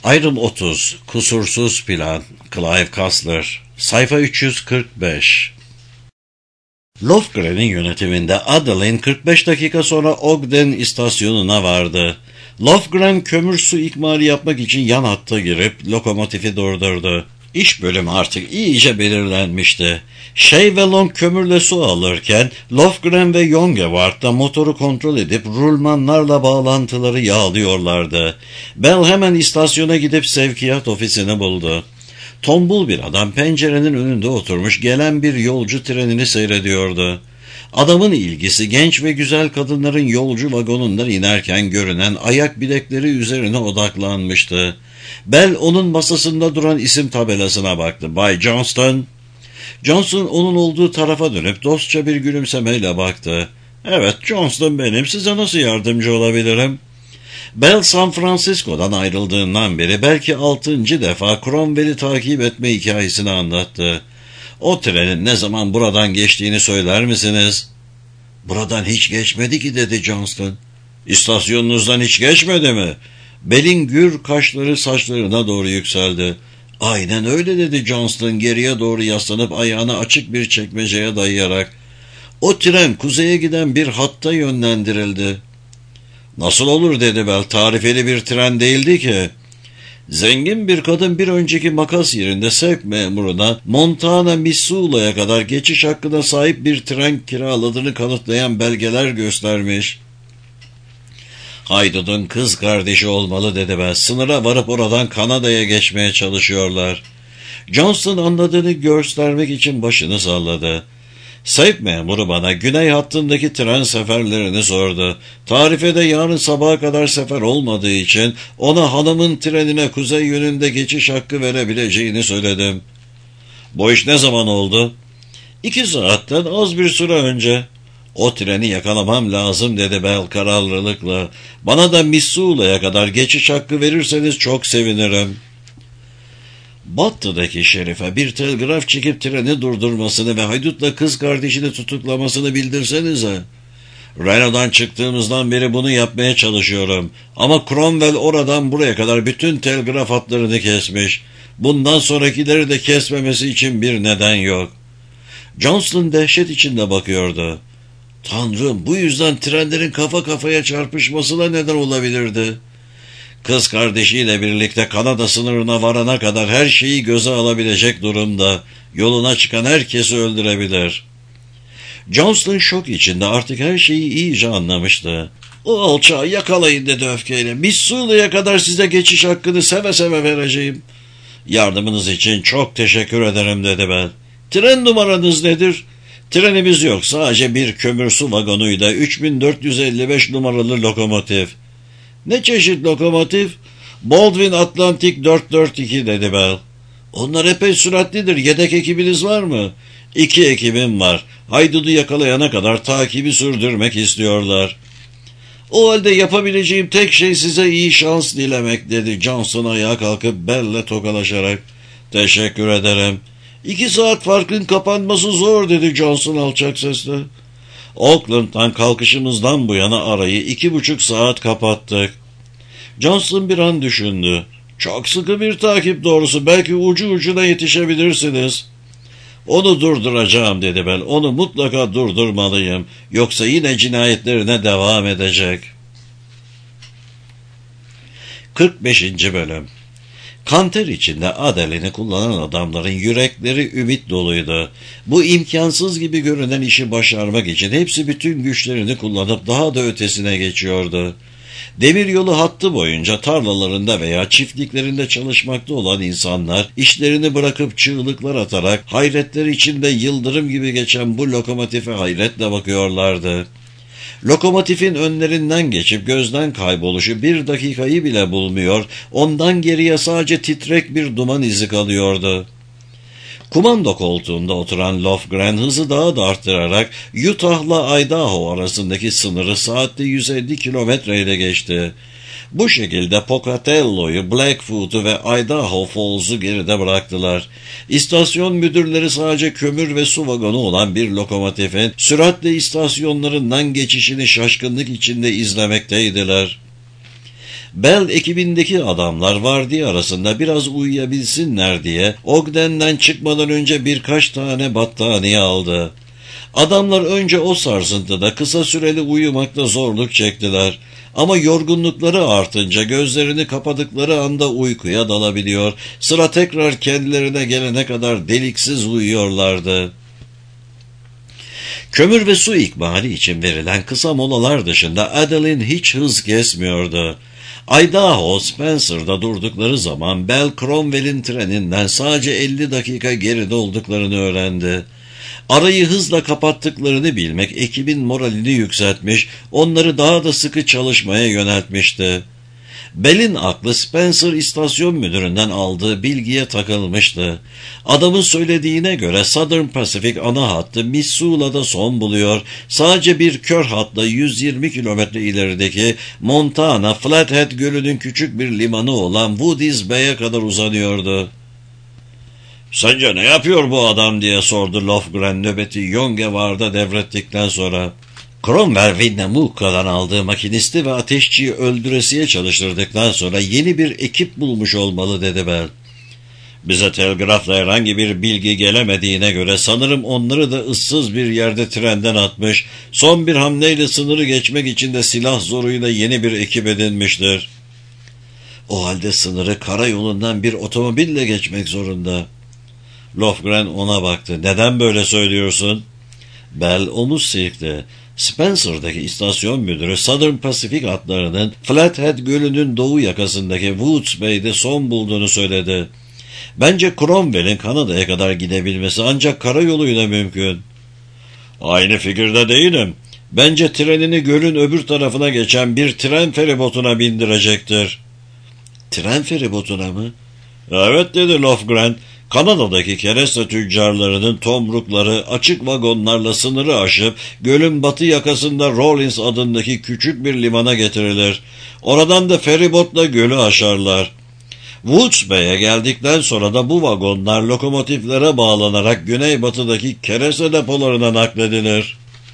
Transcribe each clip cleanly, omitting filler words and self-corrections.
Ayrım 30. Kusursuz plan. Clive Cussler. Sayfa 345. Lofgren'in yönetiminde Adelaide 45 dakika sonra Ogden istasyonuna vardı. Lofgren kömür su ikmali yapmak için yan hatta girip lokomotifi durdurdu. İş bölümü artık iyice belirlenmişti. Shea ve Long kömürle su alırken Lofgren ve Jongewaard da motoru kontrol edip rulmanlarla bağlantıları yağlıyorlardı. Bell hemen istasyona gidip sevkiyat ofisini buldu. Tombul bir adam pencerenin önünde oturmuş gelen bir yolcu trenini seyrediyordu. Adamın ilgisi genç ve güzel kadınların yolcu vagonundan inerken görünen ayak bilekleri üzerine odaklanmıştı. Bell onun masasında duran isim tabelasına baktı. Bay Johnston. Johnston onun olduğu tarafa dönüp dostça bir gülümsemeyle baktı. Evet, Johnston benim. Size nasıl yardımcı olabilirim? Bell San Francisco'dan ayrıldığından beri belki 6. defa Cromwell'i takip etme hikayesini anlattı. O trenin ne zaman buradan geçtiğini söyler misiniz? Buradan hiç geçmedi ki, dedi Johnston. İstasyonunuzdan hiç geçmedi mi? Bell'in gür kaşları saçlarına doğru yükseldi. Aynen öyle, dedi Johnston geriye doğru yaslanıp ayağını açık bir çekmeceye dayayarak. O tren kuzeye giden bir hatta yönlendirildi. Nasıl olur, dedi Bell, tarifeli bir tren değildi ki. Zengin bir kadın bir önceki makas yerinde sevk memuruna Montana, Missoula'ya kadar geçiş hakkına sahip bir tren kiraladığını kanıtlayan belgeler göstermiş. Haydut'un kız kardeşi olmalı, dedi Bell. Sınıra varıp oradan Kanada'ya geçmeye çalışıyorlar. Johnston anladığını göstermek için başını salladı. Sevk memuru bana güney hattındaki tren seferlerini sordu. Tarifede yarın sabaha kadar sefer olmadığı için ona hanımın trenine kuzey yönünde geçiş hakkı verebileceğini söyledim. Bu iş ne zaman oldu? 2 saatten az bir süre önce. O treni yakalamam lazım, dedi Bell kararlılıkla. Bana da Missoula'ya kadar geçiş hakkı verirseniz çok sevinirim. Battı'daki şerife bir telgraf çekip treni durdurmasını ve haydutla kız kardeşini tutuklamasını bildirsenize. Reno'dan çıktığımızdan beri bunu yapmaya çalışıyorum. Ama Cromwell oradan buraya kadar bütün telgraf hatlarını kesmiş. Bundan sonrakileri de kesmemesi için bir neden yok. Johnston dehşet içinde bakıyordu. Tanrım, bu yüzden trenlerin kafa kafaya çarpışmasına neden olabilirdi. Kız kardeşiyle birlikte Kanada sınırına varana kadar her şeyi göze alabilecek durumda. Yoluna çıkan herkesi öldürebilir. Johnston şok içinde artık her şeyi iyice anlamıştı. O alçağı yakalayın, dedi öfkeyle. Missoula'ya kadar size geçiş hakkını seve seve vereceğim. Yardımınız için çok teşekkür ederim, dedi Bell. Tren numaranız nedir? Trenimiz yok, sadece bir kömür su vagonuyla 3455 numaralı lokomotif. Ne çeşit lokomotif? Baldwin Atlantic 442, dedi Bell. Onlar epey süratlidir. Yedek ekibiniz var mı? 2 ekibim var. Haydudu yakalayana kadar takibi sürdürmek istiyorlar. O halde yapabileceğim tek şey size iyi şans dilemek, dedi Johnson ayağa kalkıp Bell'le tokalaşarak. Teşekkür ederim. 2 saat farkın kapanması zor, dedi Johnson alçak sesle. Auckland'dan kalkışımızdan bu yana arayı 2,5 saat kapattık. Johnson bir an düşündü. Çok sıkı bir takip doğrusu. Belki ucu ucuna yetişebilirsiniz. Onu durduracağım, dedi Bell. Onu mutlaka durdurmalıyım. Yoksa yine cinayetlerine devam edecek. 45. bölüm. Kanter içinde Adelaide'i kullanan adamların yürekleri ümit doluydu. Bu imkansız gibi görünen işi başarmak için hepsi bütün güçlerini kullanıp daha da ötesine geçiyordu. Demiryolu hattı boyunca tarlalarında veya çiftliklerinde çalışmakta olan insanlar işlerini bırakıp çığlıklar atarak hayretler içinde yıldırım gibi geçen bu lokomotife hayretle bakıyorlardı. Lokomotifin önlerinden geçip gözden kayboluşu 1 dakikayı bile bulmuyor, ondan geriye sadece titrek bir duman izi kalıyordu. Kumanda koltuğunda oturan Lofgren hızı daha da arttırarak Utah'la Idaho arasındaki sınırı saatte 150 kilometreyle geçti. Bu şekilde Pocatello'yu, Blackfoot'u ve Idaho Falls'u geride bıraktılar. İstasyon müdürleri sadece kömür ve su vagonu olan bir lokomotifin süratle istasyonlarından geçişini şaşkınlık içinde izlemekteydiler. Bell ekibindeki adamlar vardiya arasında biraz uyuyabilsinler diye Ogden'den çıkmadan önce birkaç tane battaniye aldı. Adamlar önce o sarsıntıda kısa süreli uyumakta zorluk çektiler. Ama yorgunlukları artınca gözlerini kapadıkları anda uykuya dalabiliyor, sıra tekrar kendilerine gelene kadar deliksiz uyuyorlardı. Kömür ve su ikmali için verilen kısa molalar dışında Adeline hiç hız kesmiyordu. Idaho Spencer'da durdukları zaman Bell Cromwell'in treninden sadece 50 dakika geride olduklarını öğrendi. Arayı hızla kapattıklarını bilmek ekibin moralini yükseltmiş, onları daha da sıkı çalışmaya yöneltmişti. Bell'in aklı Spencer istasyon müdüründen aldığı bilgiye takılmıştı. Adamın söylediğine göre Southern Pacific ana hattı Missoula'da son buluyor. Sadece bir kör hatla 120 kilometre ilerideki Montana Flathead Gölü'nün küçük bir limanı olan Woody's Bay'e kadar uzanıyordu. "Sence ne yapıyor bu adam?" diye sordu Lofgren nöbeti Yongevar'da devrettikten sonra. Cromwell Winnemucca'dan aldığı makinisti ve ateşçiyi öldüresiye çalıştırdıktan sonra yeni bir ekip bulmuş olmalı dedi Bell. "Bize telgrafla herhangi bir bilgi gelemediğine göre sanırım onları da ıssız bir yerde trenden atmış, son bir hamleyle sınırı geçmek için de silah zoruyla yeni bir ekip edinmiştir." "O halde sınırı karayolundan bir otomobille geçmek zorunda." Lofgren ona baktı. "Neden böyle söylüyorsun?" Bell omuz silkti. Spencer'daki istasyon müdürü Southern Pacific hatlarının Flathead Gölü'nün doğu yakasındaki Woods Bay'de son bulduğunu söyledi. "Bence Cromwell'in Kanada'ya kadar gidebilmesi ancak karayoluyla mümkün." "Aynı fikirde değilim. Bence trenini gölün öbür tarafına geçen bir tren feribotuna bindirecektir." "Tren feribotuna mı?" "Evet," dedi Lofgren. "Kanada'daki kereste tüccarlarının tomrukları açık vagonlarla sınırı aşıp gölün batı yakasında Rawlins adındaki küçük bir limana getirilir. Oradan da feribotla gölü aşarlar. Woods Bay'e geldikten sonra da bu vagonlar lokomotiflere bağlanarak güneybatıdaki kereste depolarına nakledilir."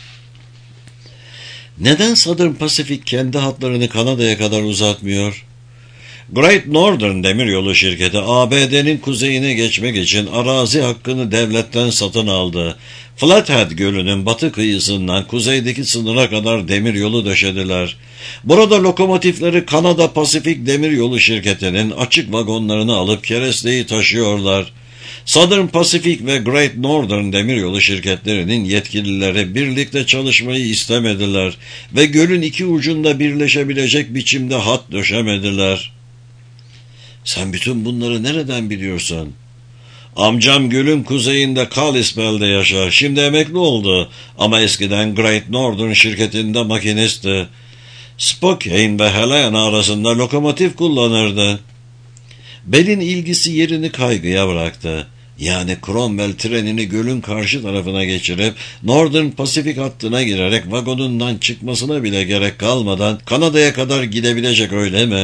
"Neden Southern Pacific kendi hatlarını Kanada'ya kadar uzatmıyor?" Great Northern Demiryolu şirketi ABD'nin kuzeyine geçmek için arazi hakkını devletten satın aldı. Flathead Gölü'nün batı kıyısından kuzeydeki sınıra kadar demiryolu döşediler. Burada lokomotifleri Kanada Pasifik Demiryolu şirketinin açık vagonlarını alıp keresteyi taşıyorlar. Southern Pacific ve Great Northern Demiryolu şirketlerinin yetkilileri birlikte çalışmayı istemediler ve gölün iki ucunda birleşebilecek biçimde hat döşemediler. "Sen bütün bunları nereden biliyorsun?" "Amcam gölün kuzeyinde Kalispell'de yaşar. Şimdi emekli oldu ama eskiden Great Northern şirketinde makinistti. Spokane ve Helena arasında lokomotif kullanırdı." Bell'in ilgisi yerini kaygıya bıraktı. Yani Cromwell trenini gölün karşı tarafına geçirip Northern Pacific hattına girerek vagonundan çıkmasına bile gerek kalmadan Kanada'ya kadar gidebilecek, öyle mi?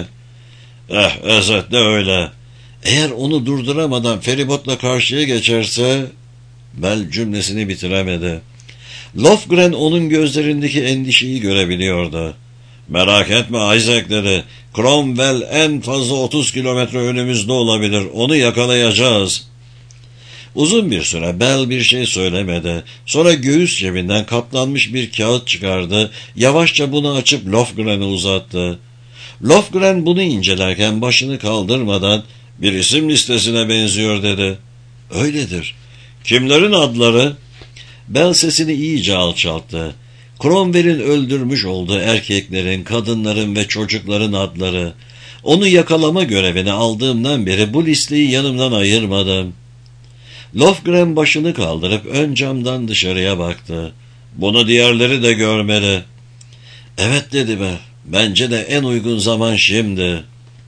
Özetle öyle. Eğer onu durduramadan feribotla karşıya geçerse... Bell cümlesini bitiremedi. Lofgren onun gözlerindeki endişeyi görebiliyordu. "Merak etme Isaac," dedi. "Cromwell en fazla 30 kilometre önümüzde olabilir. Onu yakalayacağız." Uzun bir süre Bell bir şey söylemedi. Sonra göğüs cebinden katlanmış bir kağıt çıkardı. Yavaşça bunu açıp Lofgren'e uzattı. Lofgren bunu incelerken başını kaldırmadan "Bir isim listesine benziyor," dedi. "Öyledir." "Kimlerin adları?" Bell sesini iyice alçalttı. "Cromwell'in öldürmüş olduğu erkeklerin, kadınların ve çocukların adları. Onu yakalama görevini aldığımdan beri bu listeyi yanımdan ayırmadım." Lofgren başını kaldırıp ön camdan dışarıya baktı. "Bunu diğerleri de görmeli." "Evet," dedi Bell. "Bence de en uygun zaman şimdi."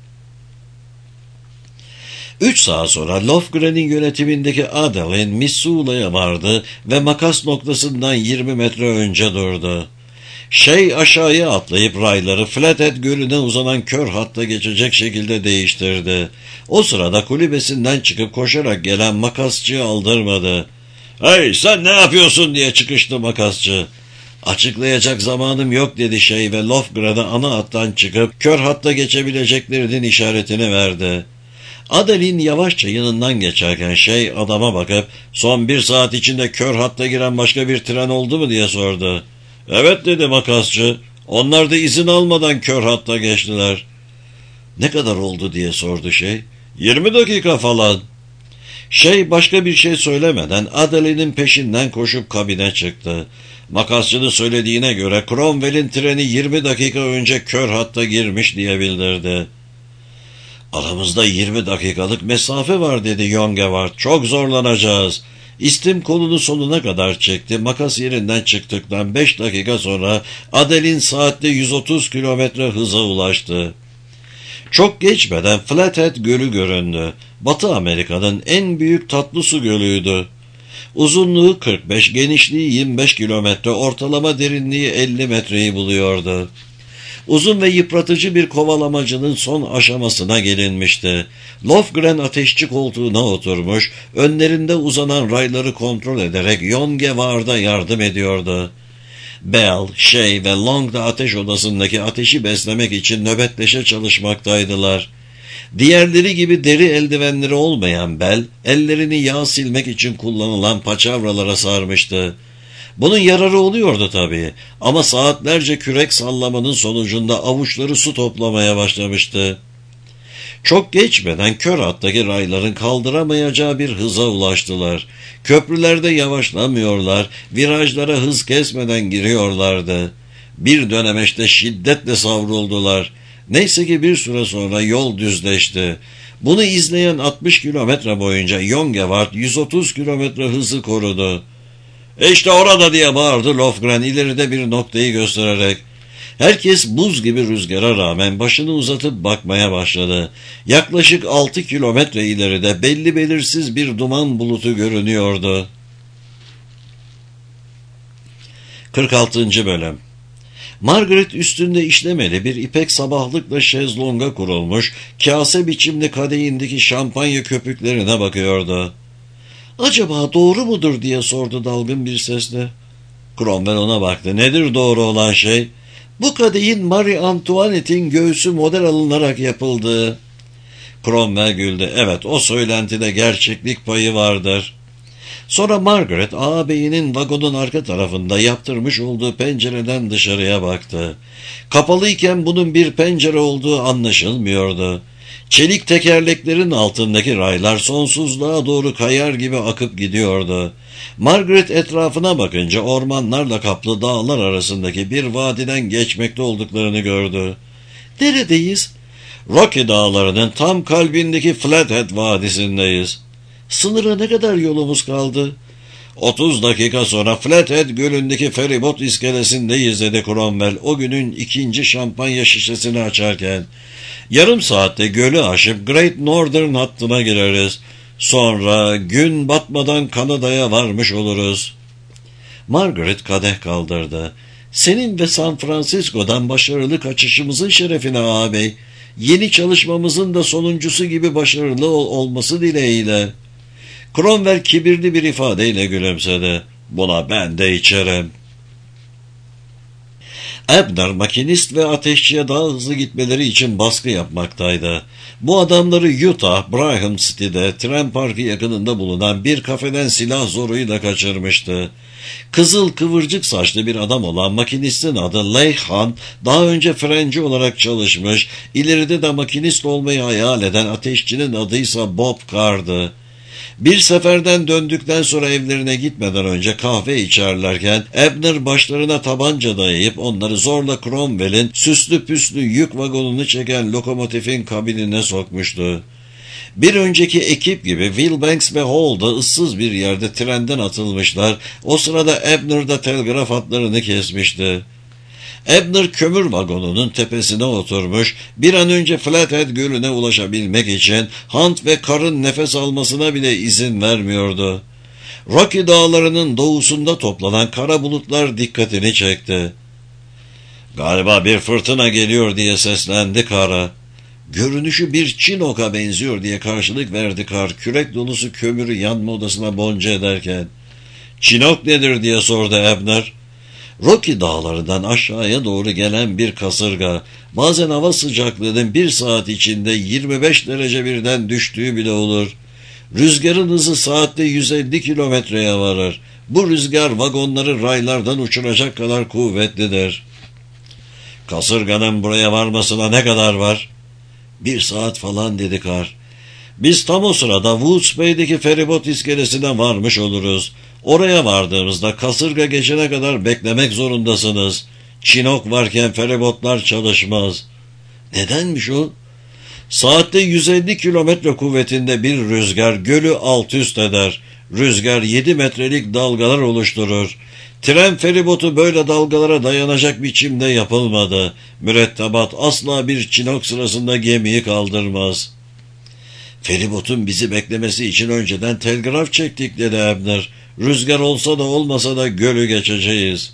3 saat sonra Lofgren'in yönetimindeki Adeline Missoula'ya vardı ve makas noktasından 20 metre önce durdu. Aşağıya atlayıp rayları Flathead Gölü'ne uzanan kör hatta geçecek şekilde değiştirdi. O sırada kulübesinden çıkıp koşarak gelen makasçıyı aldırmadı. "Hey, sen ne yapıyorsun?" diye çıkıştı makasçı. Açıklayacak zamanım yok dedi şey ve Lofgren'e ana hattan çıkıp kör hatta geçebileceklerinin işaretini verdi. Adeline yavaşça yanından geçerken şey adama bakıp son 1 saat içinde kör hatta giren başka bir tren oldu mu diye sordu. Evet dedi makasçı. Onlar da izin almadan kör hatta geçtiler. Ne kadar oldu diye sordu şey. 20 dakika falan. Şey başka bir şey söylemeden Adeline'in peşinden koşup kabine çıktı. Makasçının söylediğine göre Cromwell'in treni 20 dakika önce kör hatta girmiş diye bildirdi. Aramızda 20 dakikalık mesafe var dedi Yongevard. Çok zorlanacağız. İstim kolunu sonuna kadar çekti. Makas yerinden çıktıktan 5 dakika sonra Adeline saatte 130 kilometre hıza ulaştı. Çok geçmeden Flathead Gölü göründü. Batı Amerika'nın en büyük tatlı su gölüydü. Uzunluğu 45, genişliği 25 kilometre, ortalama derinliği 50 metreyi buluyordu. Uzun ve yıpratıcı bir kovalamacının son aşamasına gelinmişti. Lofgren ateşçi koltuğuna oturmuş, önlerinde uzanan rayları kontrol ederek Yongevard'a yardım ediyordu. Bell, Shea ve Long da ateş odasındaki ateşi beslemek için nöbetleşe çalışmaktaydılar. Diğerleri gibi deri eldivenleri olmayan Bell, ellerini yağ silmek için kullanılan paçavralara sarmıştı. Bunun yararı oluyordu tabii ama saatlerce kürek sallamanın sonucunda avuçları su toplamaya başlamıştı. Çok geçmeden kör hattaki rayların kaldıramayacağı bir hıza ulaştılar. Köprülerde yavaşlamıyorlar, virajlara hız kesmeden giriyorlardı. Bir dönemeçte şiddetle savruldular. Neyse ki bir süre sonra yol düzleşti. Bunu izleyen 60 kilometre boyunca Yongevard 130 kilometre hızı korudu. İşte orada diye bağırdı Lofgren ileride bir noktayı göstererek. Herkes buz gibi rüzgara rağmen başını uzatıp bakmaya başladı. Yaklaşık 6 kilometre ileride belli belirsiz bir duman bulutu görünüyordu. 46. Bölüm. Margaret üstünde işlemeli bir ipek sabahlıkla şezlonga kurulmuş, kase biçimli kadehindeki şampanya köpüklerine bakıyordu. "Acaba doğru mudur?" diye sordu dalgın bir sesle. Cromwell ona baktı. "Nedir doğru olan şey?" "Bu kadehin Marie Antoinette'in göğsü model alınarak yapıldığı." Cromwell güldü. "Evet, o söylentide gerçeklik payı vardır." Sonra Margaret ağabeyinin vagonun arka tarafında yaptırmış olduğu pencereden dışarıya baktı. Kapalıyken bunun bir pencere olduğu anlaşılmıyordu. Çelik tekerleklerin altındaki raylar sonsuzluğa doğru kayar gibi akıp gidiyordu. Margaret etrafına bakınca ormanlarla kaplı dağlar arasındaki bir vadiden geçmekte olduklarını gördü. "Neredeyiz?" "Rocky dağlarının tam kalbindeki Flathead vadisindeyiz." "Sınıra ne kadar yolumuz kaldı?" 30 dakika sonra Flathead Gölü'ndeki feribot iskelesindeyiz dedi Cromwell o günün ikinci şampanya şişesini açarken. "Yarım saatte gölü aşıp Great Northern hattına gireriz. Sonra gün batmadan Kanada'ya varmış oluruz." Margaret kadeh kaldırdı. "Senin ve San Francisco'dan başarılı kaçışımızın şerefine ağabey. Yeni çalışmamızın da sonuncusu gibi başarılı olması dileğiyle." Cromwell kibirli bir ifadeyle gülümsedi. "Buna ben de içerim." Abner makinist ve ateşçiye daha hızlı gitmeleri için baskı yapmaktaydı. Bu adamları Utah, Brigham City'de tren parkı yakınında bulunan bir kafeden silah zoruyla kaçırmıştı. Kızıl kıvırcık saçlı bir adam olan makinistin adı Leigh Hunt, daha önce frenci olarak çalışmış, ileride de makinist olmayı hayal eden ateşçinin adıysa Bob Carr'dı. Bir seferden döndükten sonra evlerine gitmeden önce kahve içerlerken Abner başlarına tabanca dayayıp onları zorla Cromwell'in süslü püslü yük vagonunu çeken lokomotifin kabinine sokmuştu. Bir önceki ekip gibi Wilbanks ve Hall da ıssız bir yerde trenden atılmışlar. O sırada Abner da telgraf hatlarını kesmişti. Abner kömür vagonunun tepesine oturmuş, bir an önce Flathead Gölü'ne ulaşabilmek için Hunt ve Carr'ın nefes almasına bile izin vermiyordu. Rocky dağlarının doğusunda toplanan kara bulutlar dikkatini çekti. "Galiba bir fırtına geliyor," diye seslendi Carr'a. "Görünüşü bir Chinook'a benziyor," diye karşılık verdi Carr, kürek dolusu kömürü yanma odasına bonca ederken. "Chinook nedir?" diye sordu Abner. Rocky dağlarından aşağıya doğru gelen bir kasırga, bazen hava sıcaklığının 1 saat içinde 25 derece birden düştüğü bile olur. Rüzgarın hızı saatte 150 kilometreye varır. Bu rüzgar vagonları raylardan uçuracak kadar kuvvetlidir. Kasırganın buraya varmasına ne kadar var? 1 saat falan dedi Kar. Biz tam o sırada Woods Bay'deki feribot iskelesine varmış oluruz. Oraya vardığımızda kasırga geçene kadar beklemek zorundasınız. Çinok varken feribotlar çalışmaz. Nedenmiş o? Saatte 150 kilometre kuvvetinde bir rüzgar gölü alt üst eder. Rüzgar 7 metrelik dalgalar oluşturur. Tren feribotu böyle dalgalara dayanacak biçimde yapılmadı. Mürettebat asla bir çinok sırasında gemiyi kaldırmaz. Feribotun bizi beklemesi için önceden telgraf çektik dedi Abner. Rüzgar olsa da olmasa da gölü geçeceğiz.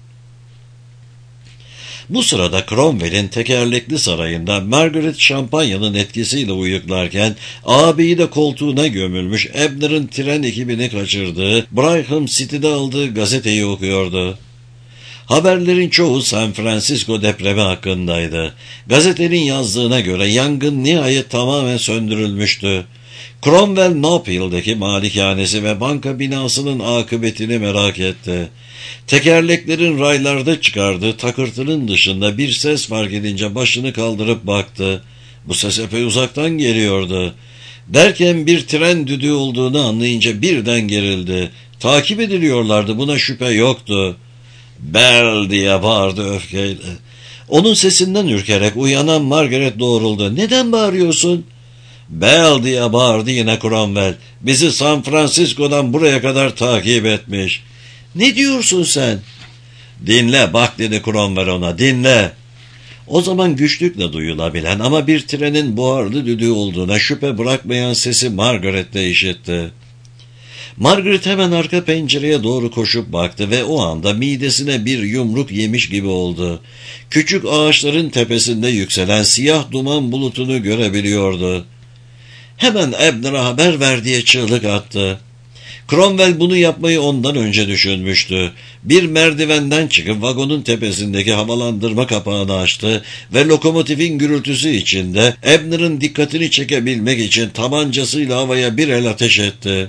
Bu sırada Cromwell'in tekerlekli sarayında Margaret şampanyanın etkisiyle uyuklarken ağabeyi de koltuğuna gömülmüş Abner'ın tren ekibini kaçırdığı Brigham City'de aldığı gazeteyi okuyordu. Haberlerin çoğu San Francisco depremi hakkındaydı. Gazetenin yazdığına göre yangın nihayet tamamen söndürülmüştü. Cromwell Nopehill'deki malikanesi ve banka binasının akıbetini merak etti. Tekerleklerin raylarda çıkardığı takırtının dışında bir ses fark edince başını kaldırıp baktı. Bu ses epey uzaktan geliyordu. Derken bir tren düdüğü olduğunu anlayınca birden gerildi. Takip ediliyorlardı, buna şüphe yoktu. "Bell!" diye bağırdı öfkeyle. Onun sesinden ürkerek uyanan Margaret doğruldu. "Neden bağırıyorsun?" "Bell!" diye bağırdı yine Cromwell. "Bizi San Francisco'dan buraya kadar takip etmiş." "Ne diyorsun sen?" "Dinle bak," dedi Cromwell ona, "dinle." O zaman güçlükle duyulabilen ama bir trenin buharlı düdüğü olduğuna şüphe bırakmayan sesi Margaret de işitti. Margaret hemen arka pencereye doğru koşup baktı ve o anda midesine bir yumruk yemiş gibi oldu. Küçük ağaçların tepesinde yükselen siyah duman bulutunu görebiliyordu. Hemen Abner'a haber ver diye çığlık attı. Cromwell bunu yapmayı ondan önce düşünmüştü. Bir merdivenden çıkıp vagonun tepesindeki havalandırma kapağını açtı ve lokomotifin gürültüsü içinde Abner'ın dikkatini çekebilmek için tabancasıyla havaya bir el ateş etti.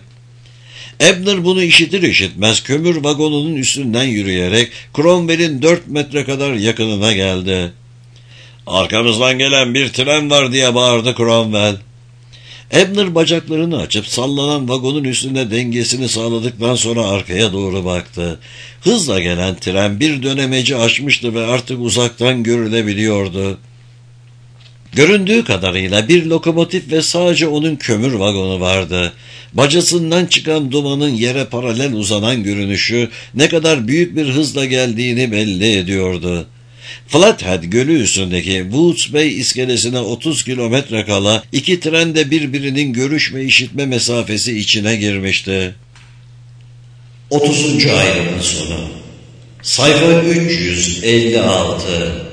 Abner bunu işitir işitmez kömür vagonunun üstünden yürüyerek Cromwell'in 4 metre kadar yakınına geldi. "Arkamızdan gelen bir tren var," diye bağırdı Cromwell. Abner bacaklarını açıp sallanan vagonun üstünde dengesini sağladıktan sonra arkaya doğru baktı. Hızla gelen tren bir dönemeci aşmıştı ve artık uzaktan görülebiliyordu. Göründüğü kadarıyla bir lokomotif ve sadece onun kömür vagonu vardı. Bacasından çıkan dumanın yere paralel uzanan görünüşü ne kadar büyük bir hızla geldiğini belli ediyordu. Flathead Gölü üstündeki Woods Bay iskelesine 30 kilometre kala iki tren de birbirinin görüş ve işitme mesafesi içine girmişti. 30. ayrımın sonu. Sayfa 356.